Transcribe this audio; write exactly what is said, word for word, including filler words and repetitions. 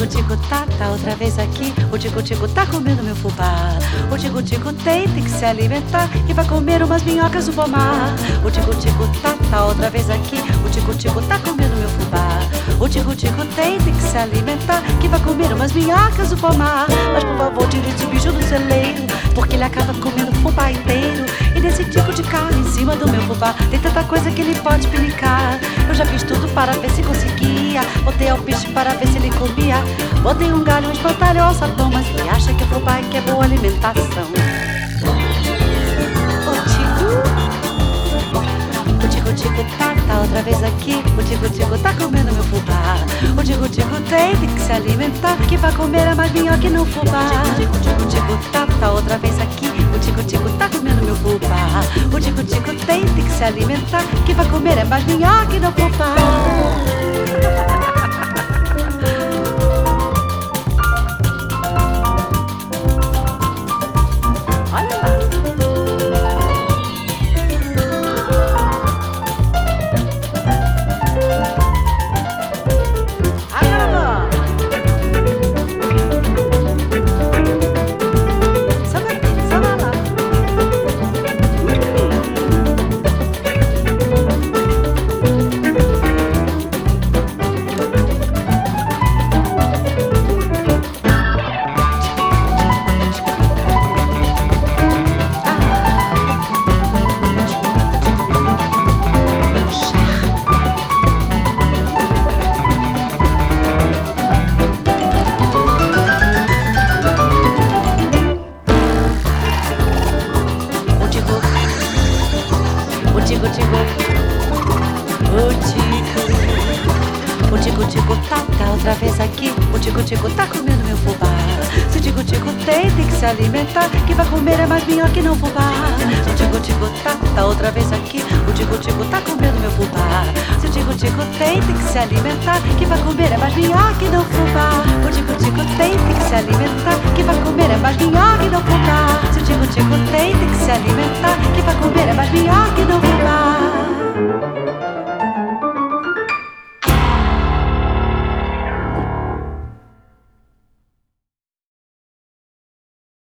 tico-tico tá, tá outra vez aqui. O tico-tico tá comendo meu fubá. O tico-tico tem, tem que se alimentar, que vai comer umas minhocas do pomar. O tico-tico tá, tá outra vez aqui. O tico-tico tá comendo meu fubá. O tico-tico tem, tem que se alimentar, que vai comer umas minhocas do pomar. Mas por favor, tire esse bicho do celeiro, porque ele acaba comendo o fubá inteiro. E nesse tico de carne em cima do meu fubá tem tanta coisa que ele pode pinicar. Eu já fiz tudo para ver se conseguia, botei ao bicho para ver se ele comia. Botei um galho, um espantalho, um alçapão, mas ele acha que é fubá e que é boa alimentação. O tico-tico tá, tá outra vez aqui. O tico-tico tá comendo meu fubá. O tico-tico tem, tem que se alimentar, que vai comer é mais minhoca no fubá. O tico-tico tá, tá outra vez aqui. O tico-tico tá comendo meu fubá. O tico-tico tem, tem que se alimentar, que vai comer é mais minhoca no fubá. O tico-tico tá, tá outra vez aqui. O tico-tico tá comendo meu fubá. Se o tico-tico tem, tem que se alimentar, que vai comer é mais minhoca que não fubá. O tico-tico tá, tá outra vez aqui. O tico-tico tá comendo meu fubá. Se o tico-tico tem, tem que se alimentar, que vai comer é mais minhoca que não fubá. O tico-tico tem, tem que se alimentar, que vai comer é mais minhoca que não fubá. Se o tico-tico tem, tem que se alimentar, que vai comer é mais minhoca que não fubá.